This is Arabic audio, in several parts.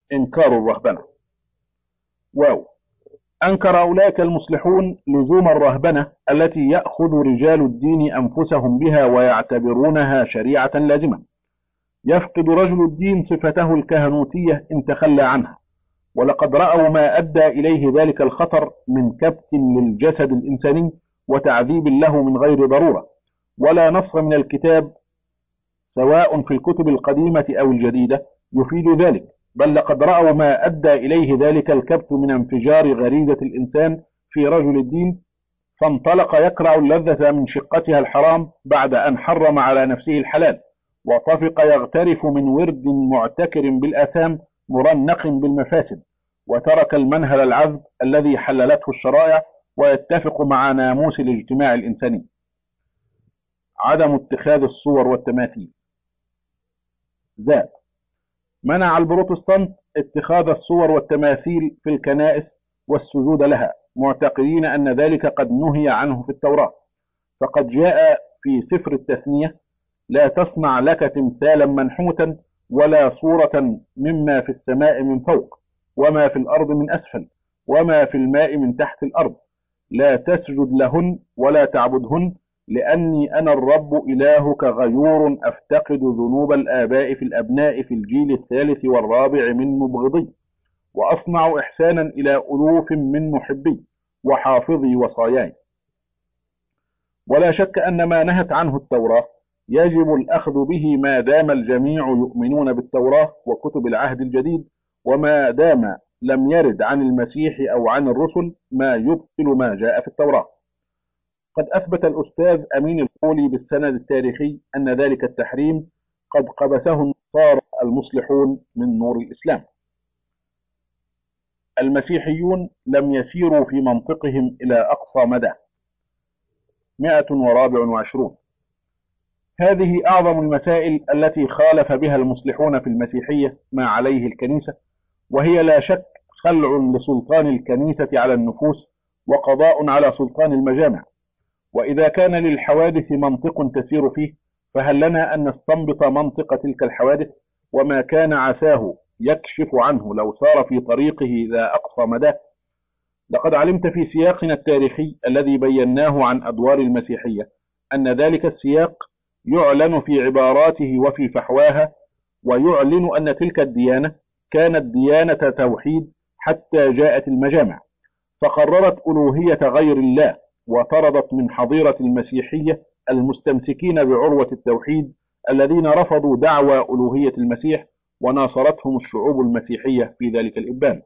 إنكار الرهبنة. واو. أنكر أولئك المصلحون لزوم الرهبنة التي يأخذ رجال الدين أنفسهم بها ويعتبرونها شريعة لازمة. يفقد رجل الدين صفته الكهنوتية إن تخلى عنها، ولقد رأوا ما أدى إليه ذلك الخطر من كبت للجسد الإنساني وتعذيب له من غير ضرورة، ولا نص من الكتاب سواء في الكتب القديمة أو الجديدة يفيد ذلك، بل لقد رأوا ما أدى إليه ذلك الكبت من انفجار غريزة الإنسان في رجل الدين، فانطلق يكرع اللذة من شقتها الحرام بعد أن حرم على نفسه الحلال، وطفق يغترف من ورد معتكر بالآثام مرنق بالمفاسد، وترك المنهل العذب الذي حللته الشرائع ويتفق مع ناموس الاجتماع الإنساني. عدم اتخاذ الصور والتماثيل. منع البروتستانت اتخاذ الصور والتماثيل في الكنائس والسجود لها، معتقدين أن ذلك قد نهي عنه في التوراة، فقد جاء في سفر التثنية: لا تصنع لك تمثالا منحوتا ولا صورة مما في السماء من فوق وما في الأرض من أسفل وما في الماء من تحت الأرض، لا تسجد لهن ولا تعبدهن، لأني أنا الرب إلهك غيور أفتقد ذنوب الآباء في الأبناء في الجيل الثالث والرابع من مبغضي، وأصنع إحسانا إلى ألوف من محبي وحافظي وصاياي. ولا شك أن ما نهت عنه التوراة يجب الأخذ به ما دام الجميع يؤمنون بالتوراة وكتب العهد الجديد، وما دام لم يرد عن المسيح أو عن الرسل ما يبطل ما جاء في التوراة. قد أثبت الأستاذ أمين الخولي بالسند التاريخي أن ذلك التحريم قد قبسه النصارى المصلحون من نور الإسلام. المسيحيون لم يسيروا في منطقهم إلى أقصى مدى. 124. هذه أعظم المسائل التي خالف بها المصلحون في المسيحية ما عليه الكنيسة، وهي لا شك خلع لسلطان الكنيسة على النفوس وقضاء على سلطان المجامع. وإذا كان للحوادث منطق تسير فيه، فهل لنا أن نستنبط منطق تلك الحوادث وما كان عساه يكشف عنه لو سار في طريقه ذا أقصى مدى؟ لقد علمت في سياقنا التاريخي الذي بيناه عن أدوار المسيحية أن ذلك السياق يعلن في عباراته وفي فحواها، ويعلن أن تلك الديانة كانت ديانة توحيد حتى جاءت المجامع فقررت ألوهية غير الله، وطردت من حظيرة المسيحية المستمسكين بعروة التوحيد الذين رفضوا دعوى ألوهية المسيح، وناصرتهم الشعوب المسيحية في ذلك الإبان.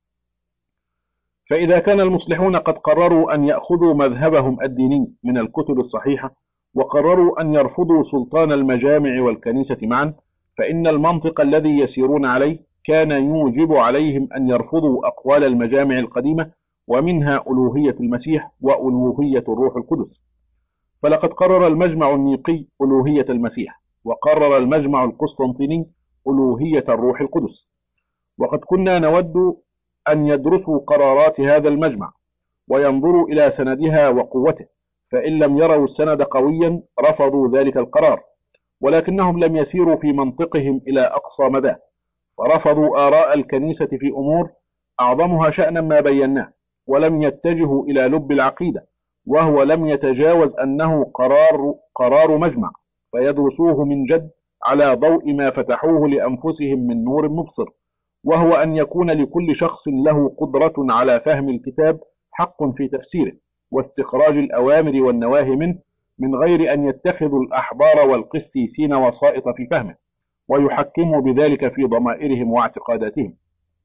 فإذا كان المصلحون قد قرروا أن يأخذوا مذهبهم الديني من الكتب الصحيحة، وقرروا أن يرفضوا سلطان المجامع والكنيسة معا، فإن المنطق الذي يسيرون عليه كان يوجب عليهم أن يرفضوا أقوال المجامع القديمة، ومنها ألوهية المسيح وألوهية الروح القدس. فلقد قرر المجمع النيقي ألوهية المسيح، وقرر المجمع القسطنطيني ألوهية الروح القدس. وقد كنا نود أن يدرسوا قرارات هذا المجمع وينظروا إلى سندها وقوته، فإن لم يروا السند قويا رفضوا ذلك القرار، ولكنهم لم يسيروا في منطقهم إلى أقصى مدى، فرفضوا آراء الكنيسة في أمور أعظمها شأنا ما بيناه، ولم يتجهوا إلى لب العقيدة، وهو لم يتجاوز أنه قرار مجمع، فيدرسوه من جد على ضوء ما فتحوه لأنفسهم من نور مبصر، وهو أن يكون لكل شخص له قدرة على فهم الكتاب حق في تفسيره واستخراج الأوامر والنواهي منه، من غير أن يتخذوا الأحبار والقسيسين وسائط في فهمه ويحكموا بذلك في ضمائرهم واعتقاداتهم.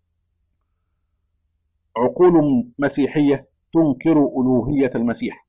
عقول مسيحية تنكر ألوهية المسيح.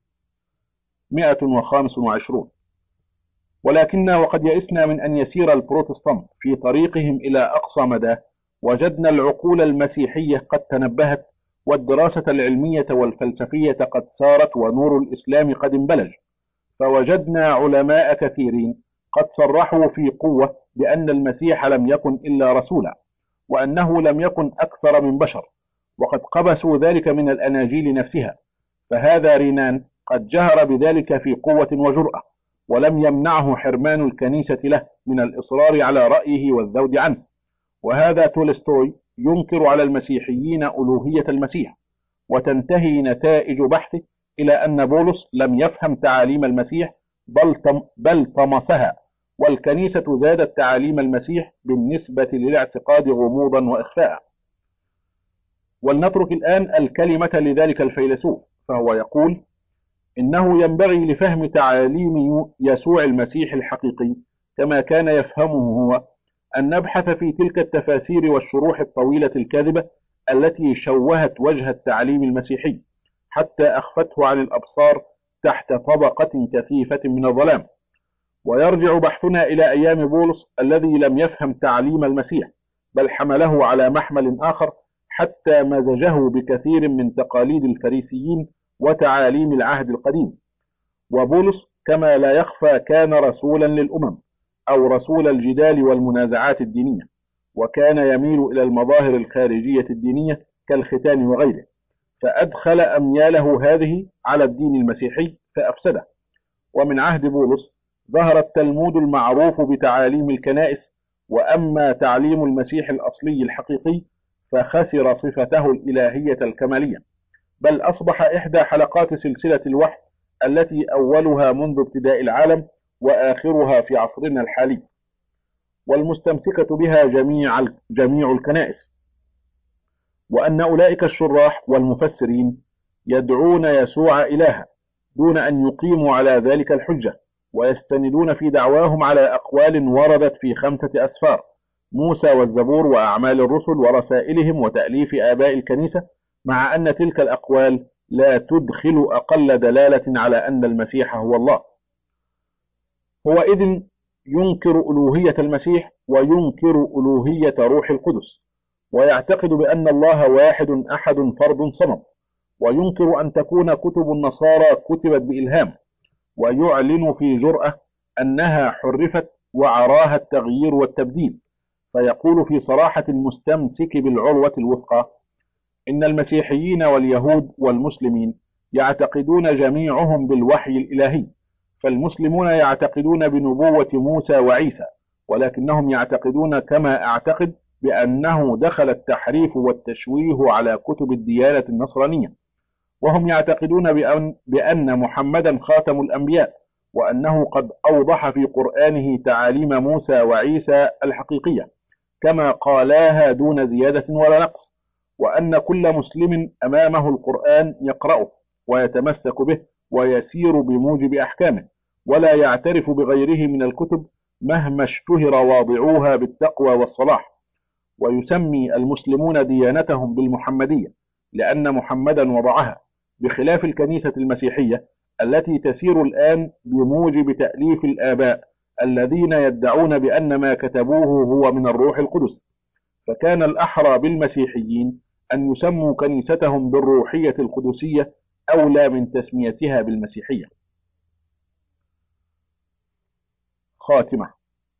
125. ولكننا وقد يئسنا من أن يسير البروتستانت في طريقهم إلى أقصى مدى، وجدنا العقول المسيحية قد تنبهت، والدراسة العلمية والفلسفية قد سارت، ونور الإسلام قد انبلج، فوجدنا علماء كثيرين قد صرحوا في قوة بأن المسيح لم يكن إلا رسولا، وأنه لم يكن أكثر من بشر، وقد قبسوا ذلك من الأناجيل نفسها. فهذا رينان قد جهر بذلك في قوة وجرأة، ولم يمنعه حرمان الكنيسة له من الإصرار على رأيه والذود عنه. وهذا تولستوي ينكر على المسيحيين ألوهية المسيح، وتنتهي نتائج بحثه إلى أن بولس لم يفهم تعاليم المسيح بل طمسها، والكنيسة زادت تعاليم المسيح بالنسبة للاعتقاد غموضا وإخفاء. ولنترك الآن الكلمة لذلك الفيلسوف، فهو يقول: إنه ينبغي لفهم تعاليم يسوع المسيح الحقيقي كما كان يفهمه هو أن نبحث في تلك التفاسير والشروح الطويلة الكاذبة التي شوهت وجه التعليم المسيحي حتى أخفته عن الأبصار تحت طبقة كثيفة من الظلام. ويرجع بحثنا إلى أيام بولس الذي لم يفهم تعليم المسيح، بل حمله على محمل آخر حتى مزجه بكثير من تقاليد الفريسيين وتعاليم العهد القديم. وبولس كما لا يخفى كان رسولا للأمم، أو رسول الجدال والمنازعات الدينية، وكان يميل إلى المظاهر الخارجية الدينية كالختان وغيره، فأدخل أمياله هذه على الدين المسيحي فأفسده. ومن عهد بولس ظهر التلمود المعروف بتعاليم الكنائس، وأما تعليم المسيح الأصلي الحقيقي فخسر صفته الإلهية الكمالية، بل أصبح إحدى حلقات سلسلة الوحي التي أولها منذ ابتداء العالم وآخرها في عصرنا الحالي، والمستمسكة بها جميع الكنائس. وأن أولئك الشراح والمفسرين يدعون يسوع إلها دون أن يقيموا على ذلك الحجة، ويستندون في دعواهم على أقوال وردت في 5 أسفار: موسى والزبور وأعمال الرسل ورسائلهم وتأليف آباء الكنيسة، مع أن تلك الأقوال لا تدخل أقل دلالة على أن المسيح هو الله. هو إذن ينكر ألوهية المسيح وينكر ألوهية روح القدس، ويعتقد بأن الله واحد أحد فرد صمد، وينكر أن تكون كتب النصارى كتبت بإلهام، ويعلن في جرأة أنها حرفت وعراها التغيير والتبديل، فيقول في صراحة المستمسك بالعروة الوثقى: إن المسيحيين واليهود والمسلمين يعتقدون جميعهم بالوحي الإلهي، فالمسلمون يعتقدون بنبوة موسى وعيسى، ولكنهم يعتقدون كما أعتقد بأنه دخل التحريف والتشويه على كتب الديانة النصرانية، وهم يعتقدون بأن محمدا خاتم الأنبياء، وأنه قد أوضح في قرآنه تعاليم موسى وعيسى الحقيقية كما قالاها دون زيادة ولا نقص، وأن كل مسلم أمامه القرآن يقرأه ويتمسك به ويسير بموجب أحكامه، ولا يعترف بغيره من الكتب مهما اشتهر واضعوها بالتقوى والصلاح. ويسمي المسلمون ديانتهم بالمحمدية لأن محمدا وضعها، بخلاف الكنيسة المسيحية التي تسير الآن بموجب تأليف الآباء الذين يدعون بأن ما كتبوه هو من الروح القدس. فكان الأحرى بالمسيحيين أن يسموا كنيستهم بالروحية القدسية أولى من تسميتها بالمسيحية. خاتمة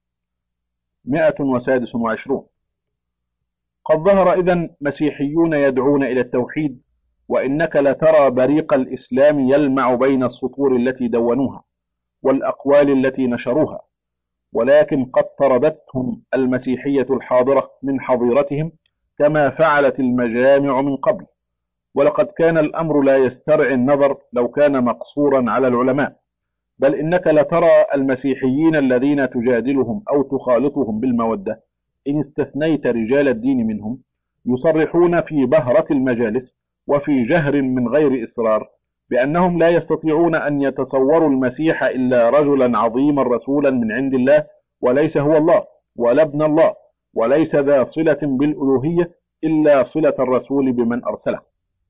126. قد ظهر إذن مسيحيون يدعون إلى التوحيد، وإنك لترى بريق الإسلام يلمع بين السطور التي دونوها والأقوال التي نشروها، ولكن قد طردتهم المسيحية الحاضرة من حظيرتهم كما فعلت المجامع من قبل. ولقد كان الأمر لا يسترعي النظر لو كان مقصورا على العلماء، بل إنك لترى المسيحيين الذين تجادلهم أو تخالطهم بالمودة، إن استثنيت رجال الدين منهم، يصرحون في بهرة المجالس وفي جهر من غير إصرار بأنهم لا يستطيعون أن يتصوروا المسيح إلا رجلا عظيما رسولا من عند الله، وليس هو الله ولا ابن الله، وليس ذا صلة بالألوهية إلا صلة الرسول بمن أرسله.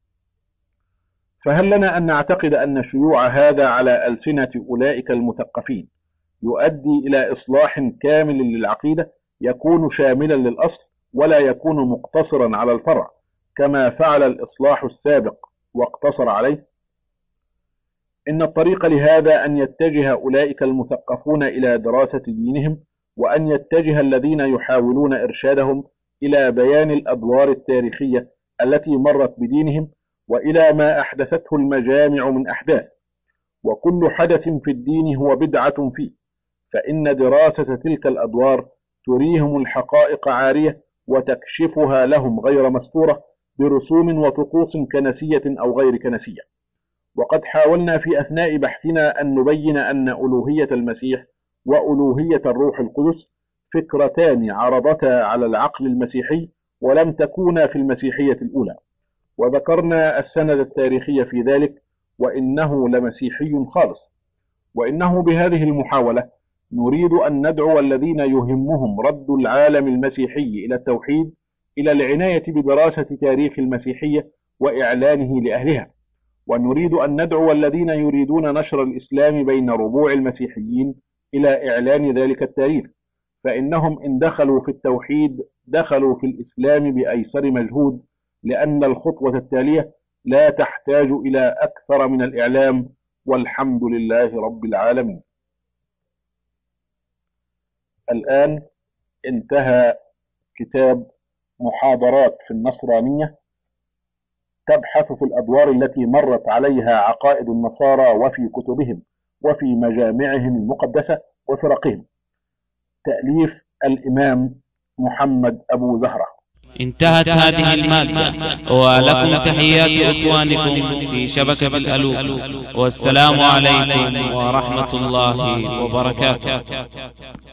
فهل لنا أن نعتقد أن شيوع هذا على ألسنة أولئك المثقفين يؤدي إلى إصلاح كامل للعقيدة يكون شاملا للأصل ولا يكون مقتصرا على الفرع كما فعل الإصلاح السابق واقتصر عليه؟ إن الطريق لهذا أن يتجه أولئك المثقفون إلى دراسة دينهم، وأن يتجه الذين يحاولون إرشادهم إلى بيان الأدوار التاريخية التي مرت بدينهم، وإلى ما أحدثته المجامع من أحداث. وكل حدث في الدين هو بدعة فيه، فإن دراسة تلك الأدوار تريهم الحقائق عارية وتكشفها لهم غير مستورة برسوم وطقوس كنسية أو غير كنسية. وقد حاولنا في أثناء بحثنا أن نبين أن ألوهية المسيح وألوهية الروح القدس فكرتان عرضتا على العقل المسيحي ولم تكونا في المسيحية الأولى، وذكرنا السند التاريخي في ذلك، وإنه لمسيحي خالص. وإنه بهذه المحاولة نريد أن ندعو الذين يهمهم رد العالم المسيحي إلى التوحيد إلى العناية بدراسة تاريخ المسيحية وإعلانه لأهلها، ونريد أن ندعو الذين يريدون نشر الإسلام بين ربوع المسيحيين إلى إعلان ذلك التاريخ، فإنهم إن دخلوا في التوحيد دخلوا في الإسلام بأيسر مجهود، لأن الخطوة التالية لا تحتاج إلى أكثر من الإعلام، والحمد لله رب العالمين. الآن انتهى كتاب محاضرات في النصرانية، تبحث في الأدوار التي مرت عليها عقائد النصارى وفي كتبهم وفي مجامعهم المقدسة وفرقهم، تأليف الإمام محمد أبو زهرة. انتهت هذه المادة، ولكم تحيات إخوانكم في شبكة الألوف، والسلام عليكم ورحمة الله وبركاته.